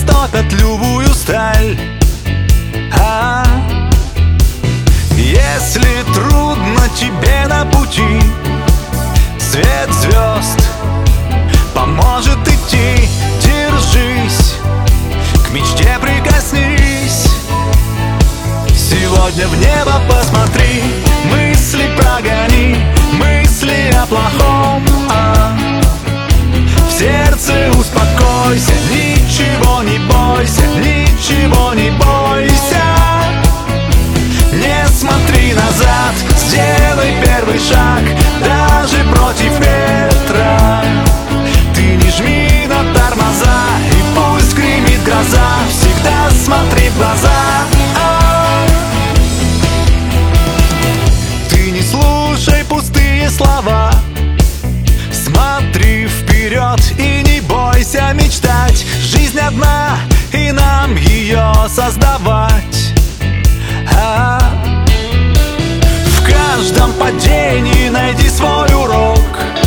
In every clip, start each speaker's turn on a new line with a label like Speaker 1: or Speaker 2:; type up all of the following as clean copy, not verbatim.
Speaker 1: растопят любую сталь. Если трудно тебе на пути, свет звезд поможет идти. Держись, к мечте прикоснись. Сегодня в небо посмотри, мысли прогони, мысли о плохом. В сердце успокойся, ничего не бойся, ничего не бойся. Не смотри назад, сделай первый шаг, даже против ветра. Ты не жми на тормоза, и пусть гремит гроза, всегда смотри в глаза. Ты не слушай пустые слова, смотри вперед и не бойся мечтать. Жизнь одна, и нам ее создавать. В каждом падении найди свой урок.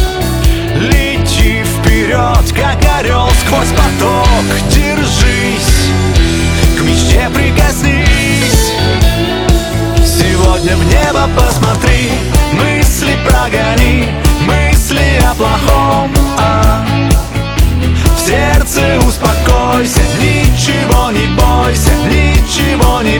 Speaker 1: Лети вперед, как орел сквозь поток. Держись, к мечте прикоснись. Сегодня в небо посмотри, мысли прогони, мысли о плохом. В сердце успокойся, ничего не бойся, ничего не